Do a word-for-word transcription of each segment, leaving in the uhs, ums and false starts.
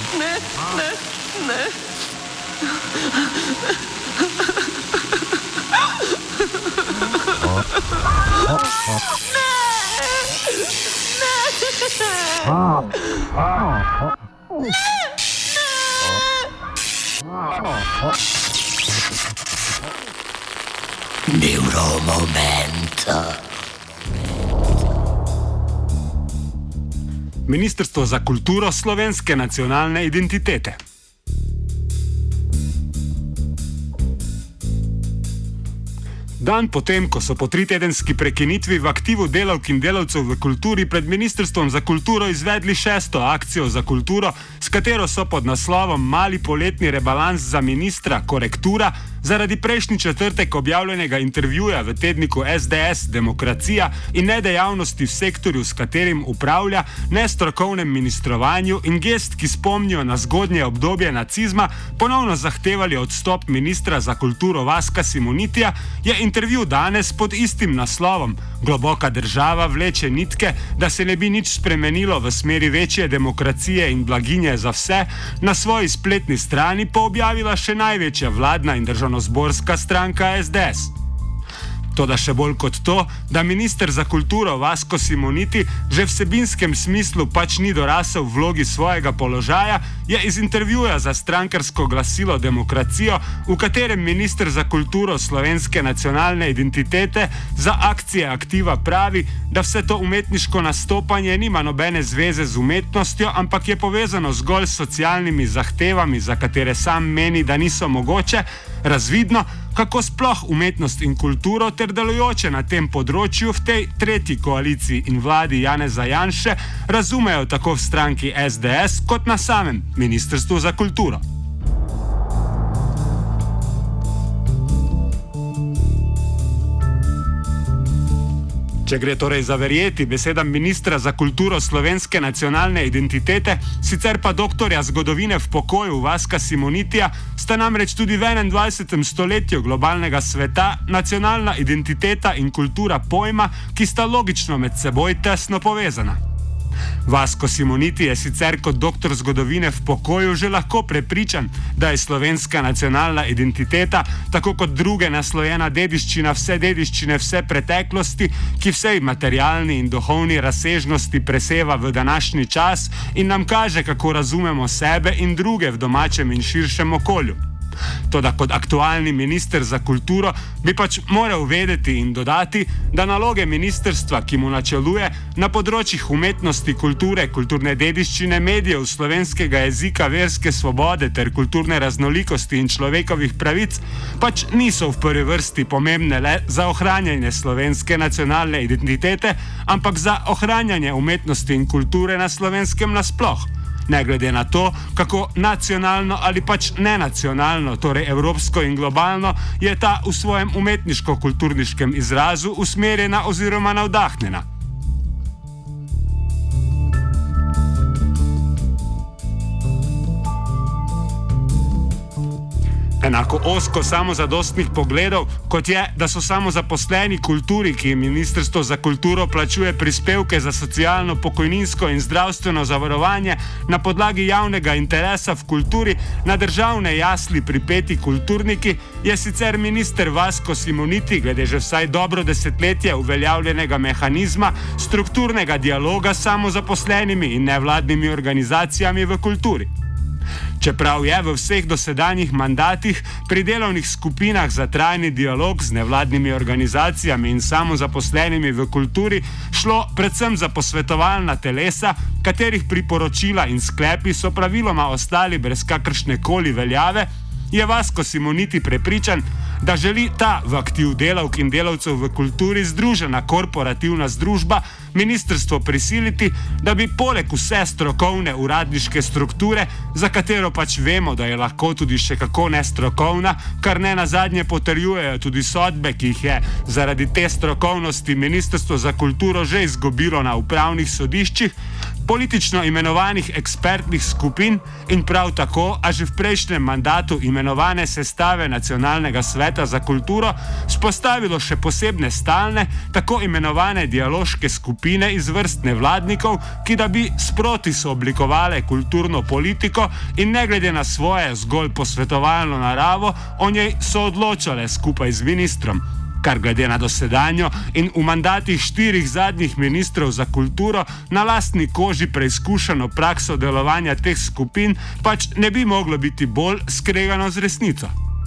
ne, ne, ne. Neuromomento. Ministrstvo za kulturo slovenske nacionalne identitete. Dan potem, ko so po tritedenski prekinitvi v aktivu delavk in delavcev v kulturi pred Ministrstvom za kulturo izvedli šesto akcijo za kulturo, s katero so pod naslovom Mali poletni rebalans za ministra Korektura zaradi prejšnji četrtek objavljenega intervjuja v tedniku S D S Demokracija in nedejavnosti v sektorju, s katerim upravlja, nestrokovnem ministrovanju in gest, ki spomnijo na zgodnje obdobje nacizma, ponovno zahtevali odstop ministra za kulturo Vaska Simonitija, je intervju danes pod istim naslovom Globoka država vleče nitke, da se ne bi nič spremenilo v smeri večje demokracije in blaginje za vse, na svoji spletni strani pa objavila še največja vladna in državnozborska stranka S D S. Toda še bolj kot to, da minister za kulturo Vasko Simoniti že v vsebinskem smislu pač ni dorasel v vlogi svojega položaja, je iz intervjuja za strankarsko glasilo Demokracijo, v katerem minister za kulturo slovenske nacionalne identitete za akcije aktiva pravi, da vse to umetniško nastopanje nima nobene zveze z umetnostjo, ampak je povezano zgolj s socialnimi zahtevami, za katere sam meni, da niso mogoče, razvidno, kako sploh umetnost in kulturo ter delujoče na tem področju v tej tretji koaliciji in vladi Janeza Janše razumejo tako v stranki S D S kot na samem Ministrstvu za kulturo. Če gre torej za verjeti besedam ministra za kulturo slovenske nacionalne identitete, sicer pa doktorja zgodovine v pokoju Vaska Simonitija, sta namreč tudi v enaindvajsetem stoletju globalnega sveta nacionalna identiteta in kultura pojma, ki sta logično med seboj tesno povezana. Vasko Simoniti je sicer kot doktor zgodovine v pokoju že lahko prepričan, da je slovenska nacionalna identiteta, tako kot druge naslojena dediščina vse dediščine vse preteklosti, ki vsej materialni in duhovni razsežnosti preseva v današnji čas in nam kaže, kako razumemo sebe in druge v domačem in širšem okolju. Toda kot aktualni minister za kulturo bi pač moral vedeti in dodati, da naloge ministrstva, ki mu načeluje, na področjih umetnosti, kulture, kulturne dediščine, medijev, slovenskega jezika, verske svobode ter kulturne raznolikosti in človekovih pravic, pač niso v prvi vrsti pomembne le za ohranjanje slovenske nacionalne identitete, ampak za ohranjanje umetnosti in kulture na Slovenskem nasploh. Ne glede na to, kako nacionalno ali pač nenacionalno, torej evropsko in globalno, je ta v svojem umetniško-kulturniškem izrazu usmerjena oziroma navdahnjena. Enako ozko samozadostnih pogledov, kot je, da so samozaposleni kulturi, ki jim Ministrstvo za kulturo plačuje prispevke za socialno, pokojninsko in zdravstveno zavarovanje na podlagi javnega interesa v kulturi, na državne jasli pripeti kulturniki, je sicer minister Vasko Simoniti glede že vsaj dobro desetletje uveljavljenega mehanizma strukturnega dialoga s samozaposlenimi in nevladnimi organizacijami v kulturi. Čeprav je v vseh dosedanjih mandatih pri delovnih skupinah za trajni dialog z nevladnimi organizacijami in samozaposlenimi v kulturi šlo predvsem za posvetovalna telesa, katerih priporočila in sklepi so praviloma ostali brez kakršne koli veljave, je Vasko Simoniti prepričan, da želi ta v aktiv delavk in delavcev v kulturi združena korporativna združba ministrstvo prisiliti, da bi poleg vse strokovne uradniške strukture, za katero pač vemo, da je lahko tudi še kako nestrokovna, kar ne nazadnje potrjujejo tudi sodbe, ki jih je zaradi te strokovnosti Ministrstvo za kulturo že izgubilo na upravnih sodiščih, politično imenovanih ekspertnih skupin in prav tako, a že v prejšnjem mandatu imenovane sestave Nacionalnega sveta za kulturo, spostavilo še posebne stalne, tako imenovane dialoške skupine iz vrst nevladnikov, ki da bi sproti sooblikovale kulturno politiko in ne glede na svoje zgolj posvetovalno naravo, o njej so odločale skupaj z ministrom, kar glede na dosedanjo in v mandatih štirih zadnjih ministrov za kulturo na lastni koži preizkušeno prakso delovanja teh skupin pač ne bi moglo biti bolj skregano z resnico.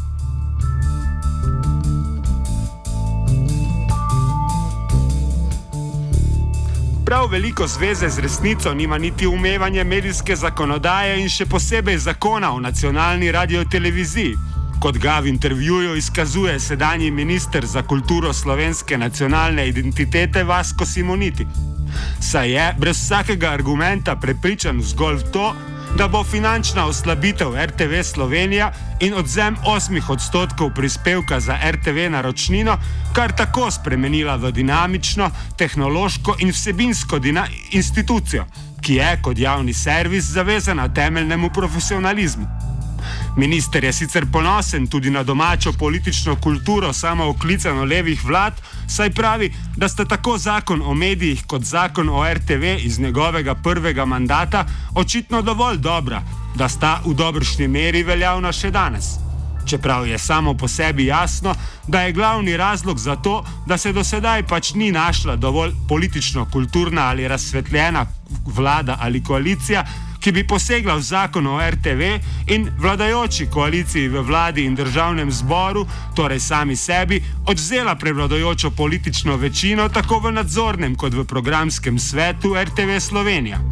Prav veliko zveze z resnico nima niti umevanje medijske zakonodaje in še posebej zakona o nacionalni radioteleviziji, kot ga v intervjuju izkazuje sedanji minister za kulturo slovenske nacionalne identitete Vasko Simoniti. Saj je brez vsakega argumenta prepričan zgolj v to, da bo finančna oslabitev R T V Slovenija in odvzem osmih odstotkov prispevka za R T V naročnino kar tako spremenila v dinamično, tehnološko in vsebinsko dina- institucijo, ki je kot javni servis zavezana temeljnemu profesionalizmu. Minister je sicer ponosen tudi na domačo politično kulturo samooklicano levih vlad, saj pravi, da sta tako zakon o medijih kot zakon o R T V iz njegovega prvega mandata očitno dovolj dobra, da sta v dobršni meri veljavna še danes. Čeprav je samo po sebi jasno, da je glavni razlog za to, da se do sedaj pač ni našla dovolj politično-kulturna ali razsvetljena vlada ali koalicija, ki bi posegla v zakon o R T V in vladajoči koaliciji v vladi in državnem zboru, torej sami sebi, odvzela prevladojočo politično večino tako v nadzornem kot v programskem svetu R T V Slovenija.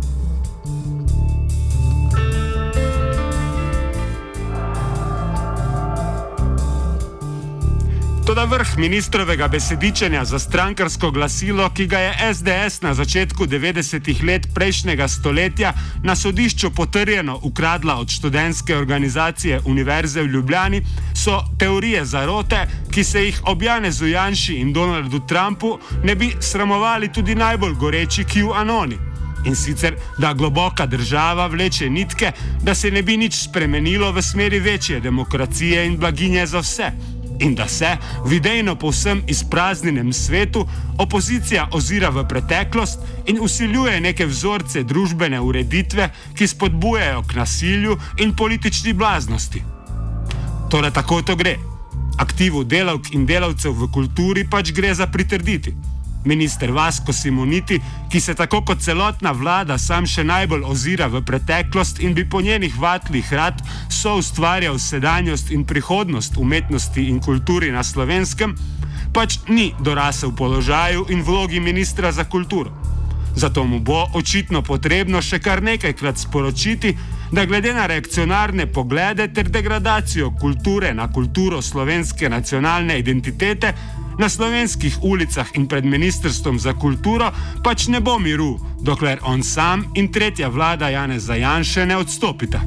Toda vrh ministrovega besedičenja za strankarsko glasilo, ki ga je S D S na začetku devetdesetih let prejšnjega stoletja na sodišču potrjeno ukradla od študentske organizacije Univerze v Ljubljani, so teorije zarote, ki se jih ob Janezu Janši in Donaldu Trumpu ne bi sramovali tudi najbolj goreči QAnoni. In sicer, da globoka država vleče nitke, da se ne bi nič spremenilo v smeri večje demokracije in blaginje za vse. In da se v idejno povsem izpraznjenem svetu opozicija ozira v preteklost in vsiljuje neke vzorce družbene ureditve, ki spodbujajo k nasilju in politični blaznosti. Torej tako to gre. Aktivu delavk in delavcev v kulturi pač gre za pritrditi. Minister Vasko Simoniti, ki se tako kot celotna vlada sam še najbolj ozira v preteklost in bi po njenih vatlih rad so ustvarjal sedanjost in prihodnost umetnosti in kulturi na Slovenskem, pač ni dorasel položaju in vlogi ministra za kulturo. Zato mu bo očitno potrebno še kar nekajkrat sporočiti, da glede na reakcionarne poglede ter degradacijo kulture na kulturo slovenske nacionalne identitete, na slovenskih ulicah in pred ministrstvom za kulturo pač ne bo miru, dokler on sam in tretja vlada Janeza Janše ne odstopita.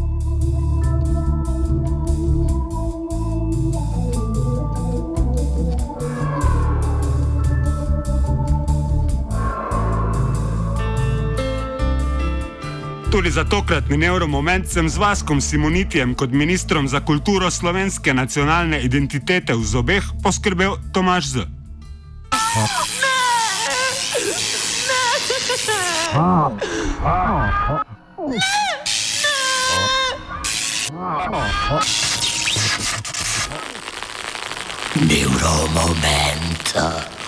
Tudi za tokratni nevromoment sem z Vaskom Simonitijem kot ministrom za kulturo slovenske nacionalne identitete v zobeh poskrbel Tomaž Z. Neuromomento.